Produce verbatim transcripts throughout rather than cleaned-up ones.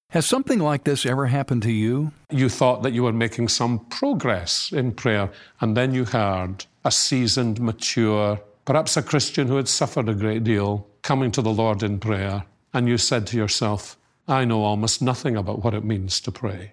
Has something like this ever happened to you? You thought that you were making some progress in prayer, and then you heard a seasoned, mature, perhaps a Christian who had suffered a great deal, coming to the Lord in prayer, and you said to yourself, I know almost nothing about what it means to pray.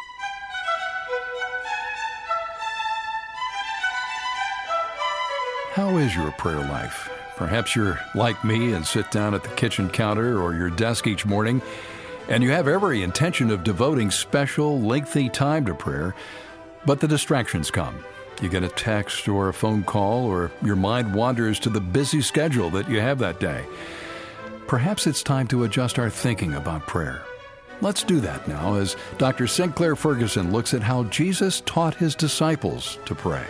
How is your prayer life? Perhaps you're like me and sit down at the kitchen counter or your desk each morning, and you have every intention of devoting special, lengthy time to prayer, but the distractions come. You get a text or a phone call, or your mind wanders to the busy schedule that you have that day. Perhaps it's time to adjust our thinking about prayer. Let's do that now as Doctor Sinclair Ferguson looks at how Jesus taught his disciples to pray.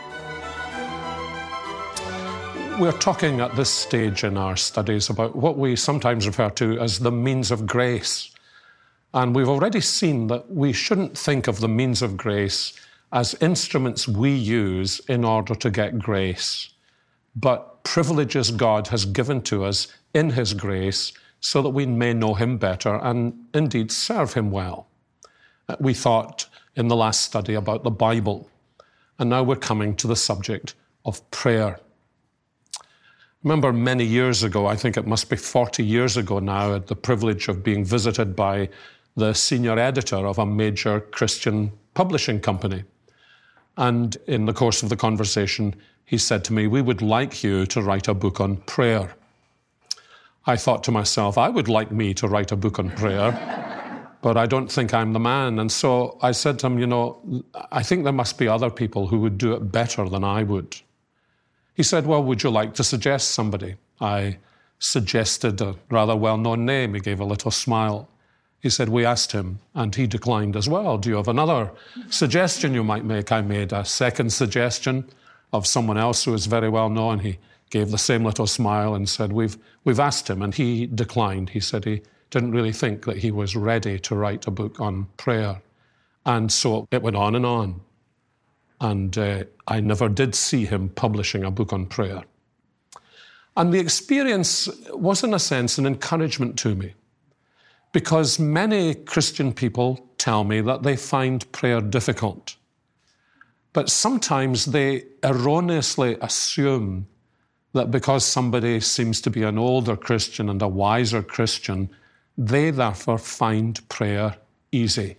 We're talking at this stage in our studies about what we sometimes refer to as the means of grace. And we've already seen that we shouldn't think of the means of grace as instruments we use in order to get grace, but privileges God has given to us in his grace so that we may know him better and indeed serve him well. We thought in the last study about the Bible, and now we're coming to the subject of prayer. Remember many years ago, I think it must be forty years ago now, I had the privilege of being visited by the senior editor of a major Christian publishing company. And in the course of the conversation, he said to me, we would like you to write a book on prayer. I thought to myself, I would like me to write a book on prayer, but I don't think I'm the man. And so I said to him, you know, I think there must be other people who would do it better than I would. He said, well, would you like to suggest somebody? I suggested a rather well-known name. He gave a little smile. He said, we asked him, and he declined as well. Do you have another suggestion you might make? I made a second suggestion of someone else who is very well known. He gave the same little smile and said, we've, we've asked him, and he declined. He said he didn't really think that he was ready to write a book on prayer. And so it went on and on. And uh, I never did see him publishing a book on prayer. And the experience was, in a sense, an encouragement to me, because many Christian people tell me that they find prayer difficult. But sometimes they erroneously assume that because somebody seems to be an older Christian and a wiser Christian, they therefore find prayer easy.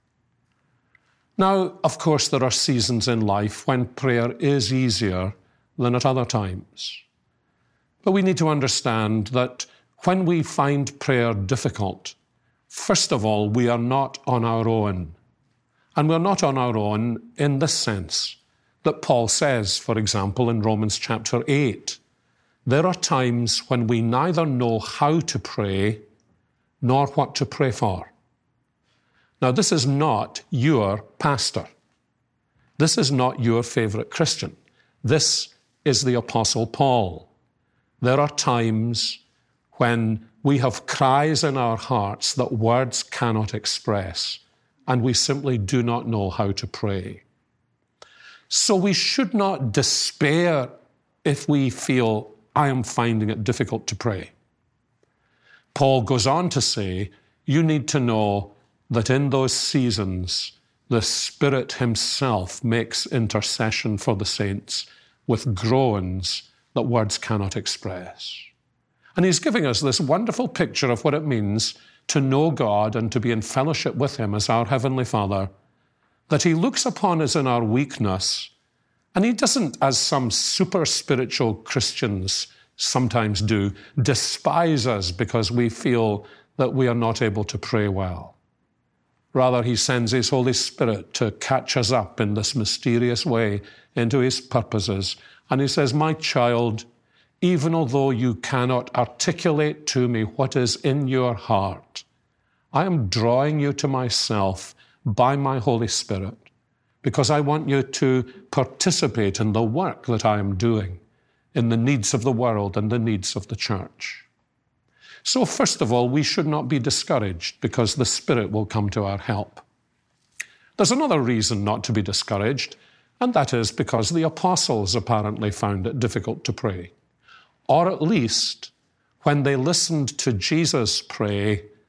Now, of course, there are seasons in life when prayer is easier than at other times. But we need to understand that when we find prayer difficult, first of all, we are not on our own. And we're not on our own in the sense that Paul says, for example, in Romans chapter eight, there are times when we neither know how to pray nor what to pray for. Now, this is not your pastor. This is not your favorite Christian. This is the Apostle Paul. There are times when we have cries in our hearts that words cannot express, and we simply do not know how to pray. So we should not despair if we feel, I am finding it difficult to pray. Paul goes on to say, you need to know that in those seasons, the Spirit himself makes intercession for the saints with groans that words cannot express. And he's giving us this wonderful picture of what it means to know God and to be in fellowship with him as our Heavenly Father, that he looks upon us in our weakness, and he doesn't, as some super spiritual Christians sometimes do, despise us because we feel that we are not able to pray well. Rather, he sends his Holy Spirit to catch us up in this mysterious way into his purposes. And he says, my child, even although you cannot articulate to me what is in your heart, I am drawing you to myself by my Holy Spirit, because I want you to participate in the work that I am doing in the needs of the world and the needs of the church. So first of all, we should not be discouraged because the Spirit will come to our help. There's another reason not to be discouraged, and that is because the apostles apparently found it difficult to pray. Or at least, when they listened to Jesus pray,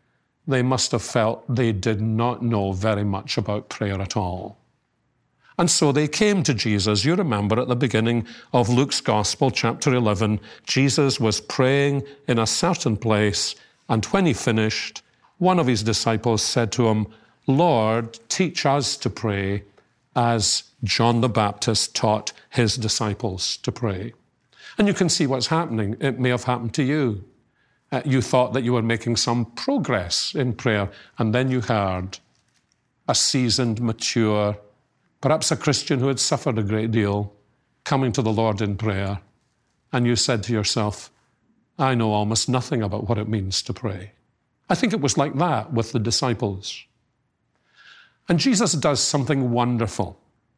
they must have felt they did not know very much about prayer at all. And so they came to Jesus. You remember at the beginning of Luke's Gospel, chapter eleven, Jesus was praying in a certain place, and when he finished, one of his disciples said to him, "Lord, teach us to pray as John the Baptist taught his disciples to pray." And you can see what's happening. It may have happened to you. Uh, you thought that you were making some progress in prayer, and then you heard a seasoned, mature, perhaps a Christian who had suffered a great deal, coming to the Lord in prayer, and you said to yourself, "I know almost nothing about what it means to pray." I think it was like that with the disciples. And Jesus does something wonderful.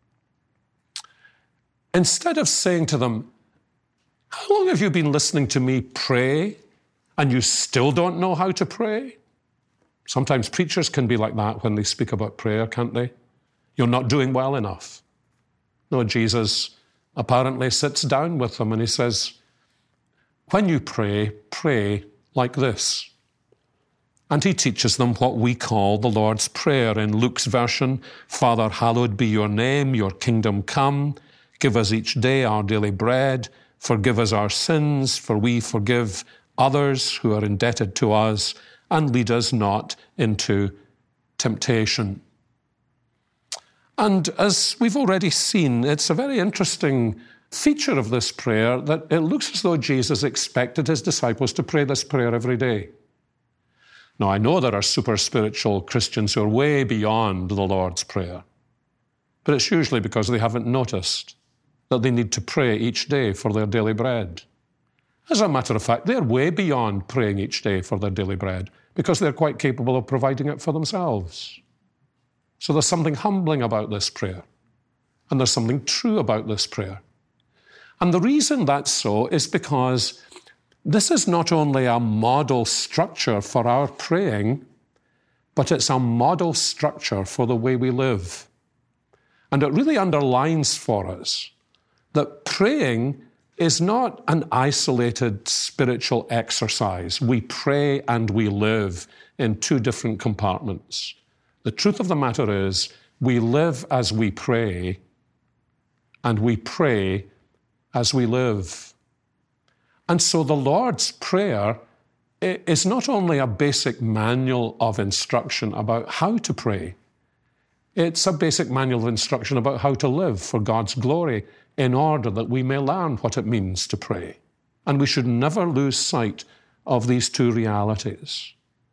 Instead of saying to them, "How long have you been listening to me pray, and you still don't know how to pray?" Sometimes preachers can be like that when they speak about prayer, can't they? "You're not doing well enough." No, Jesus apparently sits down with them and he says, "When you pray, pray like this." And he teaches them what we call the Lord's Prayer. In Luke's version, "Father, hallowed be your name, your kingdom come. Give us each day our daily bread. Forgive us our sins, for we forgive others who are indebted to us. And lead us not into temptation." And as we've already seen, it's a very interesting feature of this prayer that it looks as though Jesus expected his disciples to pray this prayer every day. Now, I know there are super spiritual Christians who are way beyond the Lord's Prayer, but it's usually because they haven't noticed that they need to pray each day for their daily bread. As a matter of fact, they're way beyond praying each day for their daily bread because they're quite capable of providing it for themselves. So there's something humbling about this prayer, and there's something true about this prayer. And the reason that's so is because this is not only a model structure for our praying, but it's a model structure for the way we live. And it really underlines for us that praying is not an isolated spiritual exercise. We pray and we live in two different compartments. The truth of the matter is, we live as we pray, and we pray as we live. And so the Lord's Prayer is not only a basic manual of instruction about how to pray, it's a basic manual of instruction about how to live for God's glory in order that we may learn what it means to pray. And we should never lose sight of these two realities.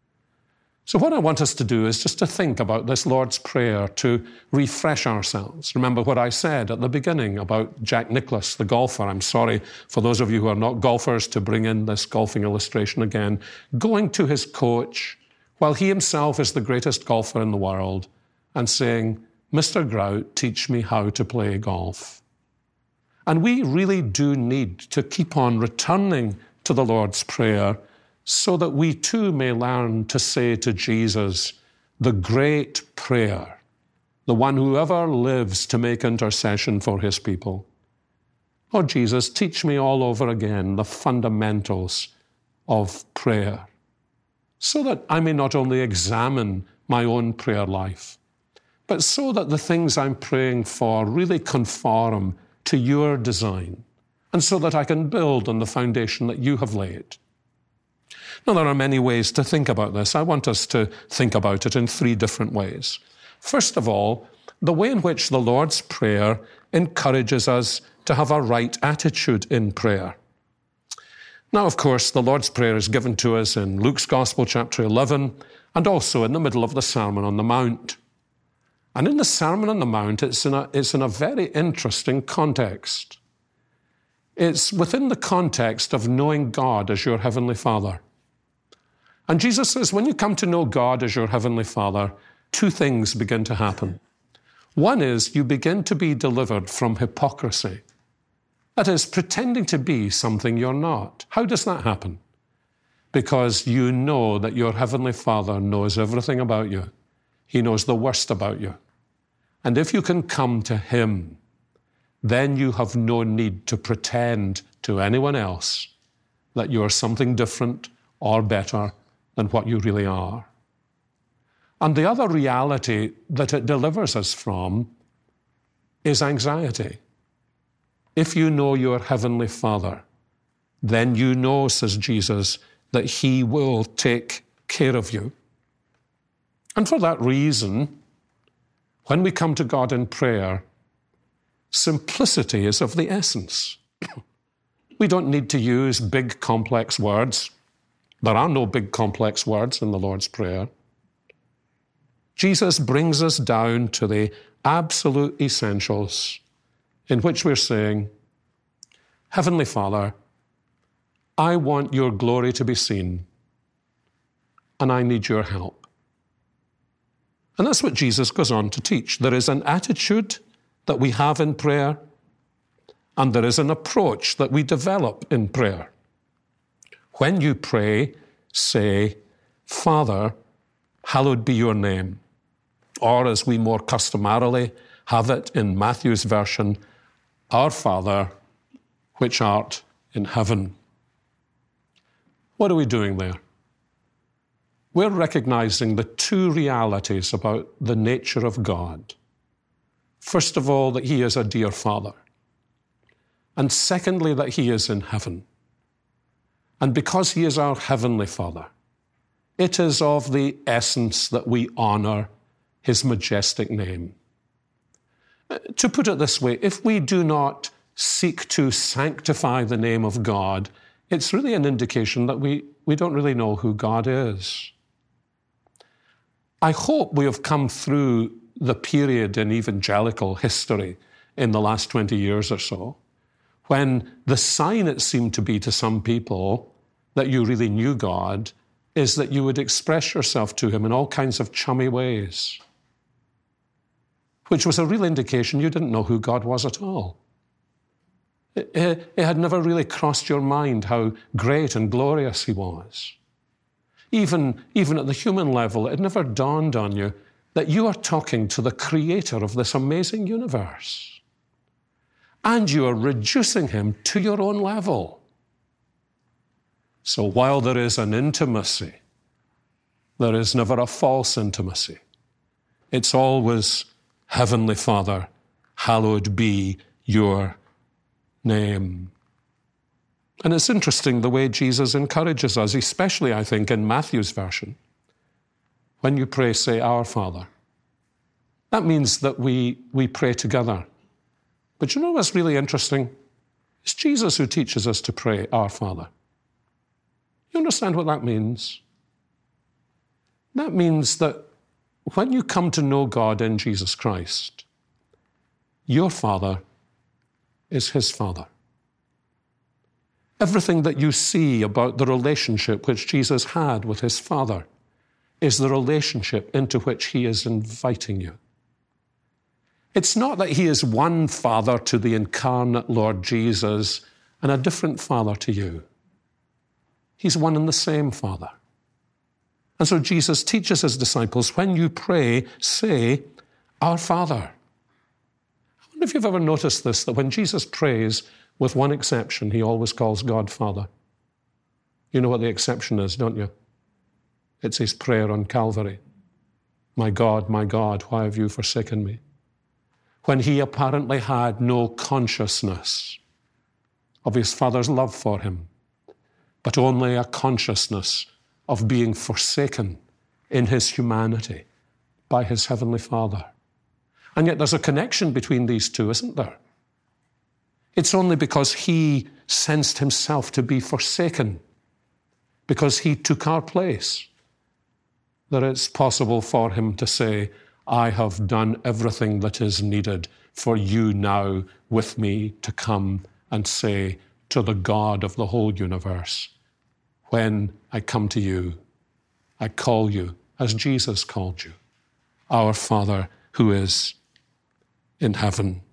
So what I want us to do is just to think about this Lord's Prayer to refresh ourselves. Remember what I said at the beginning about Jack Nicklaus, the golfer. I'm sorry for those of you who are not golfers to bring in this golfing illustration again. Going to his coach while he himself is the greatest golfer in the world and saying, "Mister Grout, teach me how to play golf." And we really do need to keep on returning to the Lord's Prayer so that we too may learn to say to Jesus, the great prayer, the one who ever lives to make intercession for his people, "Lord Jesus, teach me all over again the fundamentals of prayer, so that I may not only examine my own prayer life, but so that the things I'm praying for really conform to your design, and so that I can build on the foundation that you have laid." Now, there are many ways to think about this. I want us to think about it in three different ways. First of all, the way in which the Lord's Prayer encourages us to have a right attitude in prayer. Now, of course, the Lord's Prayer is given to us in Luke's Gospel, chapter eleven, and also in the middle of the Sermon on the Mount. And in the Sermon on the Mount, it's in a, it's in a very interesting context. It's within the context of knowing God as your Heavenly Father. And Jesus says, when you come to know God as your Heavenly Father, two things begin to happen. One is you begin to be delivered from hypocrisy. That is, pretending to be something you're not. How does that happen? Because you know that your Heavenly Father knows everything about you. He knows the worst about you. And if you can come to Him, then you have no need to pretend to anyone else that you're something different or better than what you really are. And the other reality that it delivers us from is anxiety. If you know your Heavenly Father, then you know, says Jesus, that He will take care of you. And for that reason, when we come to God in prayer, simplicity is of the essence. We don't need to use big, complex words. There are no big, complex words in the Lord's Prayer. Jesus brings us down to the absolute essentials in which we're saying, Heavenly Father, I want your glory to be seen, and I need your help. And that's what Jesus goes on to teach. There is an attitude that we have in prayer, and there is an approach that we develop in prayer. When you pray, say, Father, hallowed be your name. Or as we more customarily have it in Matthew's version, Our Father, which art in heaven. What are we doing there? We're recognizing the two realities about the nature of God. First of all, that He is a dear Father. And secondly, that He is in heaven. And because He is our Heavenly Father, it is of the essence that we honor His majestic name. To put it this way, if we do not seek to sanctify the name of God, it's really an indication that we, we don't really know who God is. I hope we have come through the period in evangelical history in the last twenty years or so, when the sign it seemed to be to some people that you really knew God is that you would express yourself to Him in all kinds of chummy ways, which was a real indication you didn't know who God was at all. It, it, it had never really crossed your mind how great and glorious He was. Even, even at the human level, it never dawned on you that you are talking to the Creator of this amazing universe. And you are reducing Him to your own level. So while there is an intimacy, there is never a false intimacy. It's always, Heavenly Father, hallowed be your name. And it's interesting the way Jesus encourages us, especially, I think, in Matthew's version. When you pray, say, Our Father. That means that we, we pray together. But you know what's really interesting? It's Jesus who teaches us to pray, Our Father. You understand what that means? That means that when you come to know God in Jesus Christ, your Father is His Father. Everything that you see about the relationship which Jesus had with His Father is the relationship into which He is inviting you. It's not that He is one Father to the incarnate Lord Jesus and a different Father to you. He's one and the same Father. And so Jesus teaches His disciples, when you pray, say, Our Father. I wonder if you've ever noticed this, that when Jesus prays, with one exception, He always calls God Father. You know what the exception is, don't you? It's His prayer on Calvary. My God, my God, why have you forsaken me? When He apparently had no consciousness of His Father's love for Him, but only a consciousness of being forsaken in His humanity by His Heavenly Father. And yet there's a connection between these two, isn't there? It's only because He sensed Himself to be forsaken, because He took our place, that it's possible for Him to say, I have done everything that is needed for you now with me to come and say to the God of the whole universe, when I come to you, I call you as Jesus called you, Our Father who is in heaven.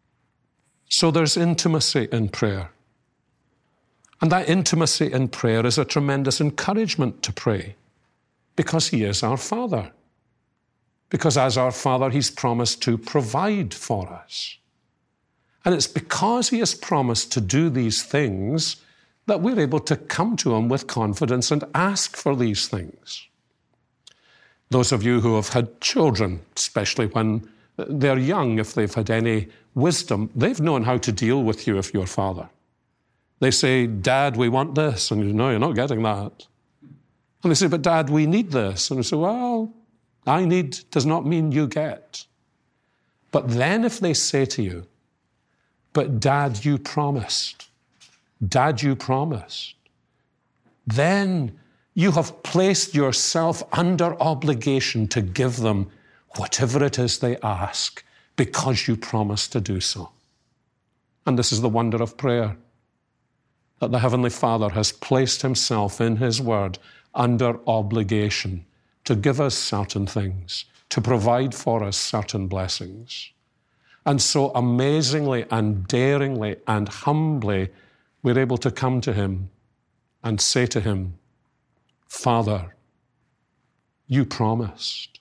So there's intimacy in prayer. And that intimacy in prayer is a tremendous encouragement to pray, because He is our Father. Because as our Father, He's promised to provide for us. And it's because He has promised to do these things that we're able to come to Him with confidence and ask for these things. Those of you who have had children, especially when they're young, if they've had any wisdom, they've known how to deal with you if you're father. They say, Dad, we want this. And you know, you're not getting that. And they say, but Dad, we need this. And you say, well, I need does not mean you get. But then if they say to you, but Dad, you promised. Dad, you promised. Then you have placed yourself under obligation to give them whatever it is they ask because you promised to do so. And this is the wonder of prayer, that the Heavenly Father has placed himself in his word under obligation to give us certain things, to provide for us certain blessings. And so amazingly and daringly and humbly, we're able to come to him and say to him, Father, you promised.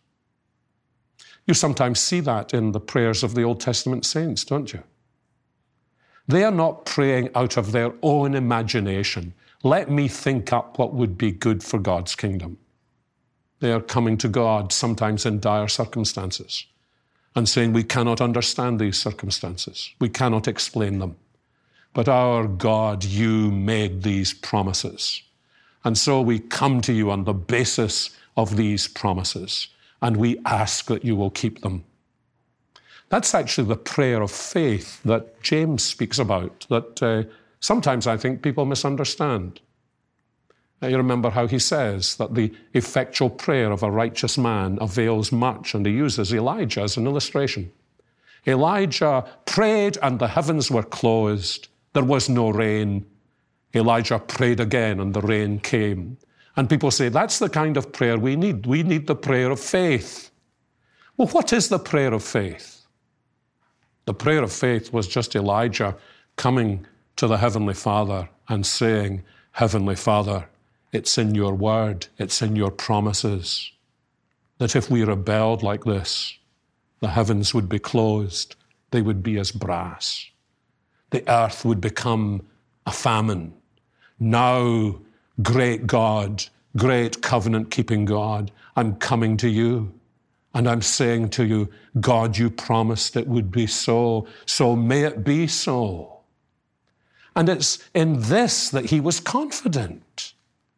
You sometimes see that in the prayers of the Old Testament saints, don't you? They are not praying out of their own imagination. Let me think up what would be good for God's kingdom. They are coming to God sometimes in dire circumstances and saying, we cannot understand these circumstances. We cannot explain them. But our God, you made these promises. And so we come to you on the basis of these promises, and we ask that you will keep them. That's actually the prayer of faith that James speaks about, that uh, sometimes I think people misunderstand. Uh, you remember how he says that the effectual prayer of a righteous man avails much, and he uses Elijah as an illustration. Elijah prayed and the heavens were closed. There was no rain. Elijah prayed again and the rain came. And people say, that's the kind of prayer we need. We need the prayer of faith. Well, what is the prayer of faith? The prayer of faith was just Elijah coming to the Heavenly Father and saying, Heavenly Father, it's in your word, it's in your promises, that if we rebelled like this, the heavens would be closed, they would be as brass. The earth would become a famine. Now, great God, great covenant-keeping God, I'm coming to you. And I'm saying to you, God, you promised it would be so, so may it be so. And it's in this that he was confident.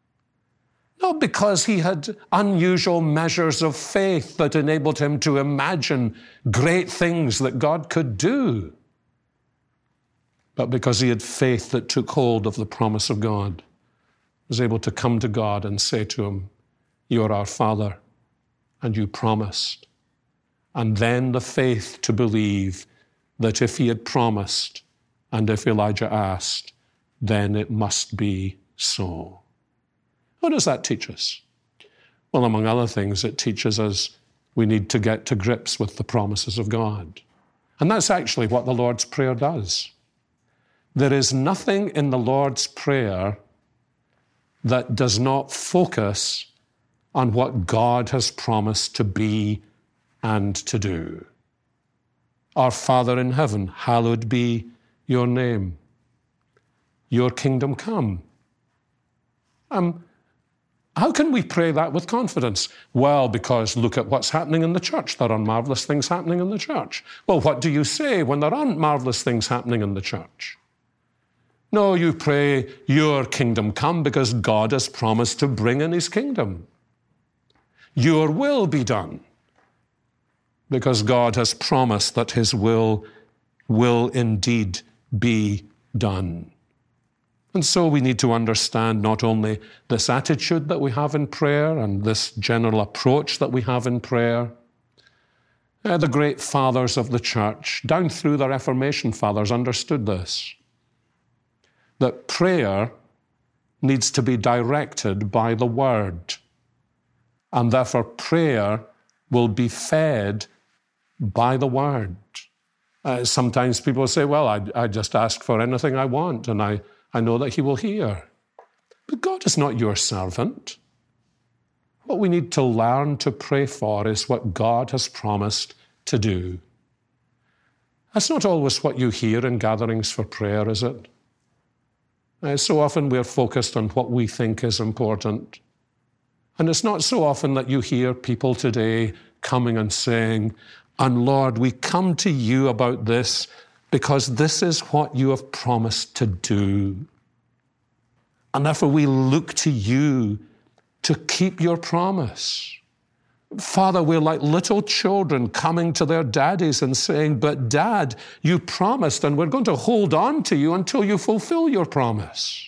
Not because he had unusual measures of faith that enabled him to imagine great things that God could do, but because he had faith that took hold of the promise of God, was able to come to God and say to him, you are our Father, and you promised. And then the faith to believe that if he had promised and if Elijah asked, then it must be so. What does that teach us? Well, among other things, it teaches us we need to get to grips with the promises of God. And that's actually what the Lord's Prayer does. There is nothing in the Lord's Prayer that does not focus on what God has promised to be and to do. Our Father in heaven, hallowed be your name. Your kingdom come. Um, how can we pray that with confidence? Well, because look at what's happening in the church. There are marvelous things happening in the church. Well, what do you say when there aren't marvelous things happening in the church? No, you pray, your kingdom come, because God has promised to bring in his kingdom. Your will be done, because God has promised that his will will indeed be done. And so we need to understand not only this attitude that we have in prayer and this general approach that we have in prayer. Uh, the great fathers of the church, down through the Reformation fathers, understood this, that prayer needs to be directed by the word, and therefore prayer will be fed by the word. Uh, sometimes people say, well, I, I just ask for anything I want, and I, I know that he will hear. But God is not your servant. What we need to learn to pray for is what God has promised to do. That's not always what you hear in gatherings for prayer, is it? Uh, so often we're focused on what we think is important. And it's not so often that you hear people today coming and saying, "And Lord, we come to you about this because this is what you have promised to do. And therefore we look to you to keep your promise." Father, we're like little children coming to their daddies and saying, "But Dad, you promised, and we're going to hold on to you until you fulfill your promise."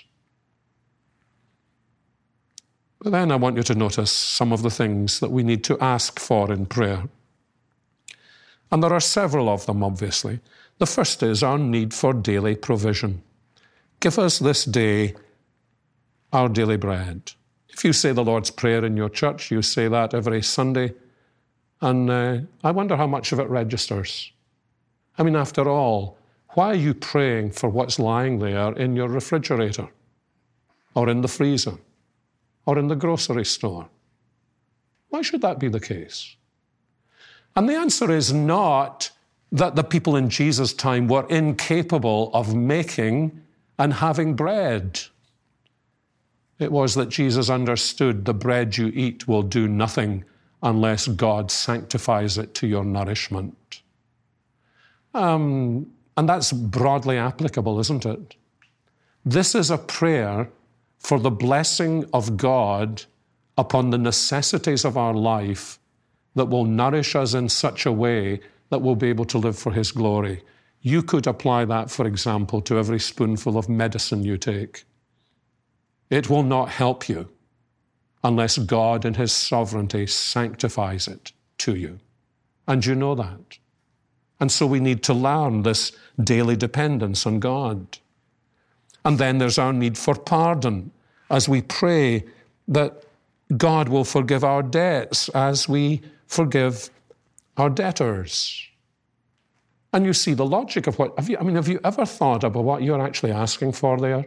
But then I want you to notice some of the things that we need to ask for in prayer. And there are several of them, obviously. The first is our need for daily provision. Give us this day our daily bread. If you say the Lord's Prayer in your church, you say that every Sunday, and uh, I wonder how much of it registers. I mean, after all, why are you praying for what's lying there in your refrigerator, or in the freezer, or in the grocery store? Why should that be the case? And the answer is not that the people in Jesus' time were incapable of making and having bread. It was that Jesus understood the bread you eat will do nothing unless God sanctifies it to your nourishment. Um, and that's broadly applicable, isn't it? This is a prayer for the blessing of God upon the necessities of our life that will nourish us in such a way that we'll be able to live for His glory. You could apply that, for example, to every spoonful of medicine you take. It will not help you unless God in His sovereignty sanctifies it to you. And you know that. And so we need to learn this daily dependence on God. And then there's our need for pardon as we pray that God will forgive our debts as we forgive our debtors. And you see the logic of what, have you, I mean, have you ever thought about what you're actually asking for there?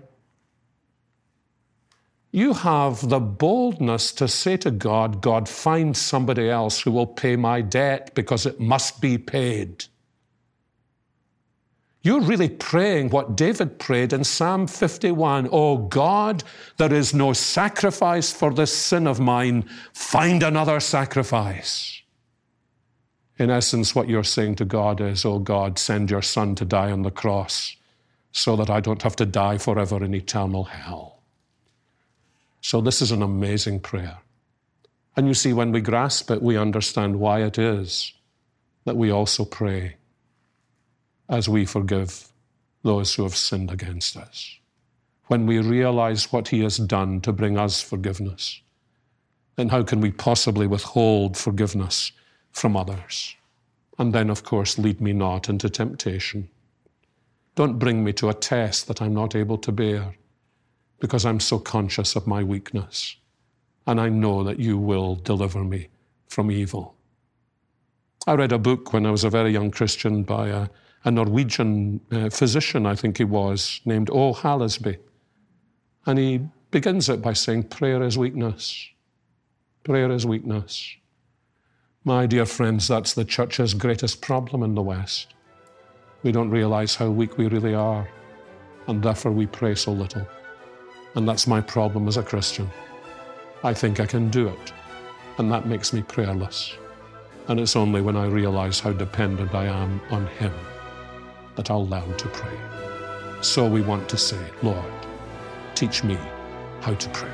You have the boldness to say to God, "God, find somebody else who will pay my debt because it must be paid." You're really praying what David prayed in Psalm fifty-one. "Oh God, there is no sacrifice for this sin of mine. Find another sacrifice." In essence, what you're saying to God is, "Oh God, send your Son to die on the cross so that I don't have to die forever in eternal hell." So this is an amazing prayer. And you see, when we grasp it, we understand why it is that we also pray as we forgive those who have sinned against us. When we realize what He has done to bring us forgiveness, then how can we possibly withhold forgiveness from others? And then, of course, lead me not into temptation. Don't bring me to a test that I'm not able to bear, because I'm so conscious of my weakness, and I know that you will deliver me from evil. I read a book when I was a very young Christian by a, a Norwegian uh, physician, I think he was, named O. Hallesby. And he begins it by saying, prayer is weakness. Prayer is weakness. My dear friends, that's the church's greatest problem in the West. We don't realize how weak we really are, and therefore we pray so little. And that's my problem as a Christian. I think I can do it, and that makes me prayerless. And it's only when I realize how dependent I am on Him that I'll learn to pray. So we want to say, Lord, teach me how to pray.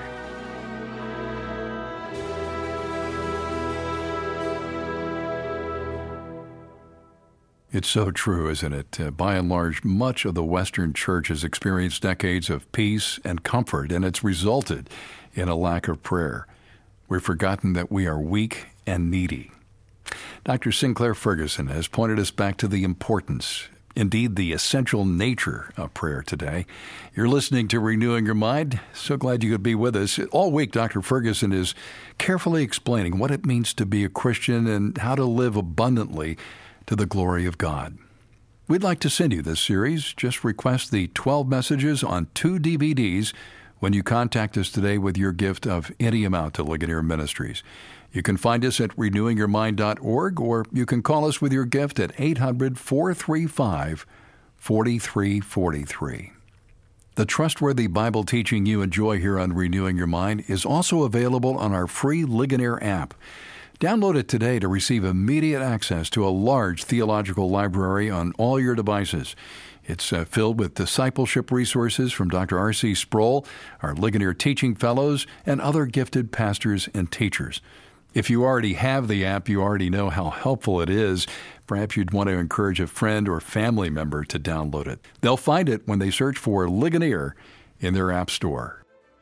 It's so true, isn't it? Uh, by and large, much of the Western church has experienced decades of peace and comfort, and it's resulted in a lack of prayer. We've forgotten that we are weak and needy. Doctor Sinclair Ferguson has pointed us back to the importance, indeed the essential nature of prayer today. You're listening to Renewing Your Mind. So glad you could be with us. All week, Doctor Ferguson is carefully explaining what it means to be a Christian and how to live abundantly to the glory of God. We'd like to send you this series. Just request the twelve messages on two D V Ds when you contact us today with your gift of any amount to Ligonier Ministries. You can find us at renewing your mind dot org, or you can call us with your gift at eight hundred, four three five, four three four three. The trustworthy Bible teaching you enjoy here on Renewing Your Mind is also available on our free Ligonier app. Download it today to receive immediate access to a large theological library on all your devices. It's uh, filled with discipleship resources from Doctor R C Sproul, our Ligonier teaching fellows, and other gifted pastors and teachers. If you already have the app, you already know how helpful it is. Perhaps you'd want to encourage a friend or family member to download it. They'll find it when they search for Ligonier in their app store.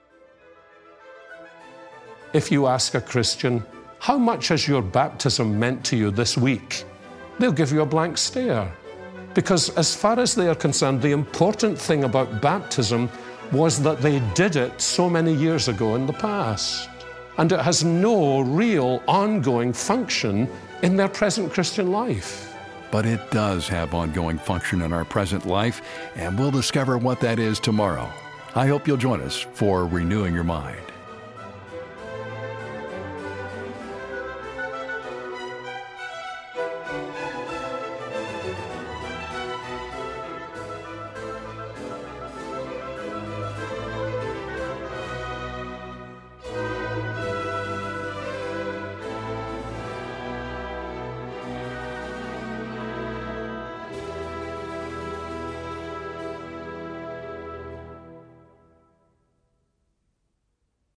If you ask a Christian, how much has your baptism meant to you this week? They'll give you a blank stare. Because as far as they are concerned, the important thing about baptism was that they did it so many years ago in the past. And it has no real ongoing function in their present Christian life. But it does have ongoing function in our present life, and we'll discover what that is tomorrow. I hope you'll join us for Renewing Your Mind.